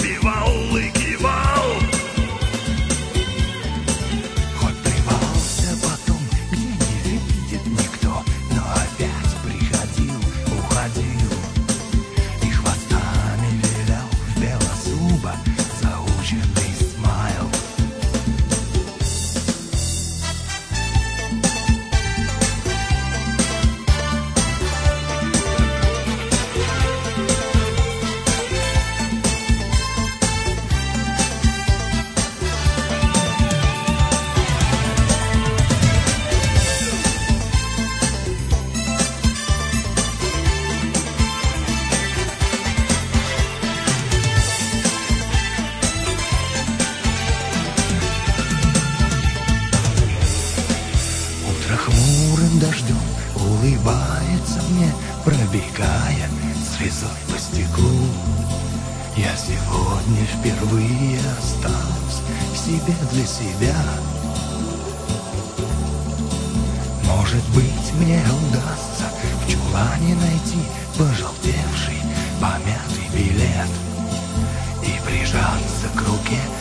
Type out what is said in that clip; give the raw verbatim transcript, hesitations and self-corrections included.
кивал и кивал. Хоть плевался потом, где не видит никто, но опять приходил, уходил и хвостами вилял в белозуба заученный смайл. Хмурым дождем улыбается мне, пробегая слезой по стеклу. Я сегодня впервые осталась в себе для себя. Может быть, мне удастся в чулане найти пожелтевший, помятый билет и прижаться к руке